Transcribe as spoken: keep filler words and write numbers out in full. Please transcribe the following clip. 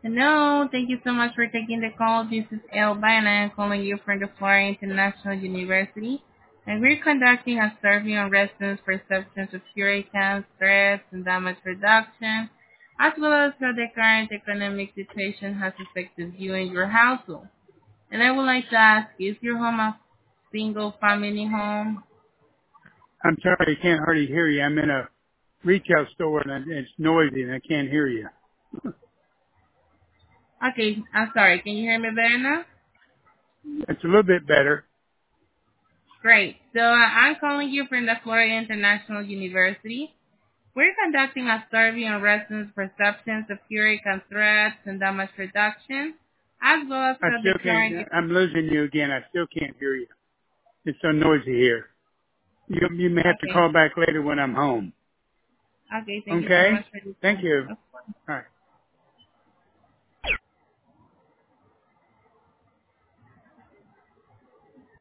Hello, thank you so much for taking the call. This is Elvina. I'm calling you from the Florida International University, and we're conducting a survey on residents' perceptions of hurricanes, threats, and damage reduction, as well as how the current economic situation has affected you and your household. And I would like to ask, is your home a single-family home? I'm sorry, I can't hardly hear you. I'm in a retail store and it's noisy and I can't hear you. Okay, I'm sorry. Can you hear me better now? It's a little bit better. Great. So uh, I'm calling you from the Florida International University. We're conducting a survey on residents' perceptions of hurricane threats and damage reduction, as well as I how the still can't, current... I'm losing you again. I still can't hear you. It's so noisy here. You, you may have to Okay. call back later when I'm home. Okay, thank you so Okay? much for this. Thank you. Of